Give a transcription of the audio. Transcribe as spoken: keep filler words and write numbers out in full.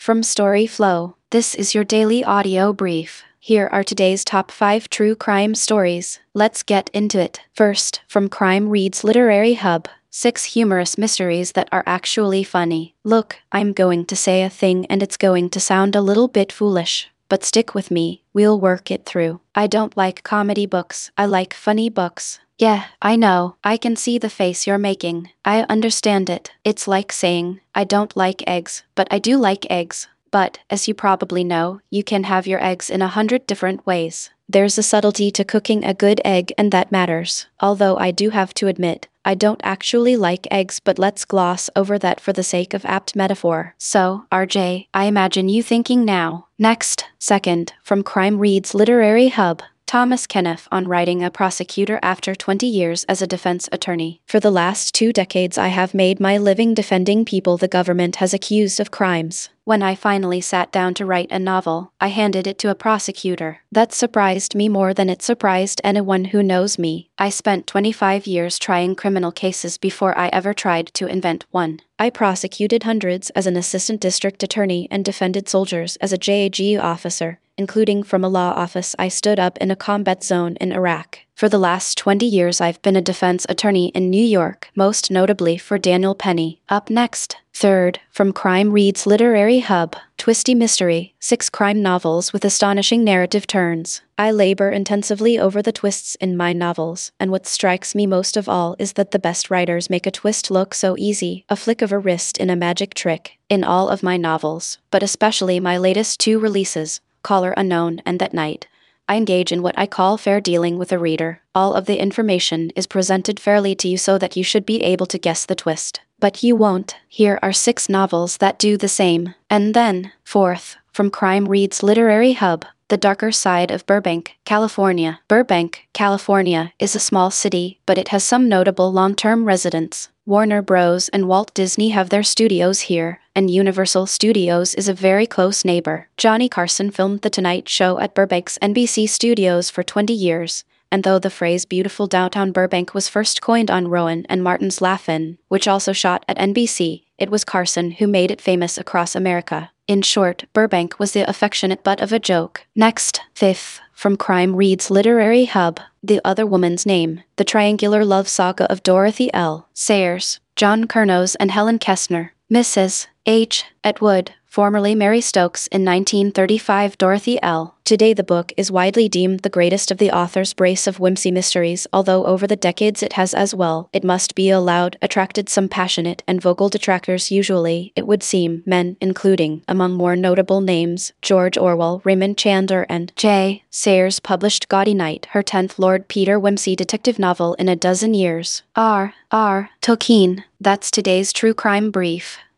From Story Flow, this is your daily audio brief. Here are today's top five true crime stories. Let's get into it. First, from Crime Reads Literary Hub, six humorous mysteries that are actually funny. Look, I'm going to say a thing and it's going to sound a little bit foolish, but stick with me, we'll work it through. I don't like comedy books, I like funny books. Yeah, I know, I can see the face you're making. I understand it. It's like saying, I don't like eggs, but I do like eggs. But, as you probably know, you can have your eggs in a hundred different ways. There's a subtlety to cooking a good egg and that matters. Although I do have to admit, I don't actually like eggs, but let's gloss over that for the sake of apt metaphor. So, R J, I imagine you thinking now. Next, second, from Crime Reads Literary Hub, Thomas Kenneth on writing a prosecutor after twenty years as a defense attorney. For the last two decades I have made my living defending people the government has accused of crimes. When I finally sat down to write a novel, I handed it to a prosecutor. That surprised me more than it surprised anyone who knows me. I spent twenty-five years trying criminal cases before I ever tried to invent one. I prosecuted hundreds as an assistant district attorney and defended soldiers as a J A G officer, including from a law office I stood up in a combat zone in Iraq. For the last twenty years I've been a defense attorney in New York, most notably for Daniel Penny. Up next, third, from Crime Reads Literary Hub, Twisty Mystery, six crime novels with astonishing narrative turns. I labor intensively over the twists in my novels, and what strikes me most of all is that the best writers make a twist look so easy, a flick of a wrist in a magic trick. In all of my novels, but especially my latest two releases, Caller Unknown and At Night, I engage in what I call fair dealing with a reader. All of the information is presented fairly to you so that you should be able to guess the twist. But you won't. Here are six novels that do the same. And then, fourth, from Crime Reads Literary Hub, The Darker Side of Burbank, California. Burbank, California is a small city, but it has some notable long-term residents. Warner Bros. And Walt Disney have their studios here, and Universal Studios is a very close neighbor. Johnny Carson filmed The Tonight Show at Burbank's N B C studios for twenty years, and though the phrase beautiful downtown Burbank was first coined on Rowan and Martin's Laugh-In, which also shot at N B C, it was Carson who made it famous across America. In short, Burbank was the affectionate butt of a joke. Next, fifth, from Crime Reads Literary Hub, The Other Woman's Name, the triangular love saga of Dorothy L. Sayers, John Kurnos and Helen Kestner. Missus H. Atwood, formerly Mary Stokes in nineteen thirty-five. Dorothy L. Today the book is widely deemed the greatest of the author's brace of whimsy mysteries, although over the decades it has as well, it must be allowed, attracted some passionate and vocal detractors, usually, it would seem, men, including, among more notable names, George Orwell, Raymond Chandler and J. Sayers published Gaudy Night, her tenth Lord Peter whimsy detective novel in a dozen years. R. R. Tolkien. That's today's true crime brief.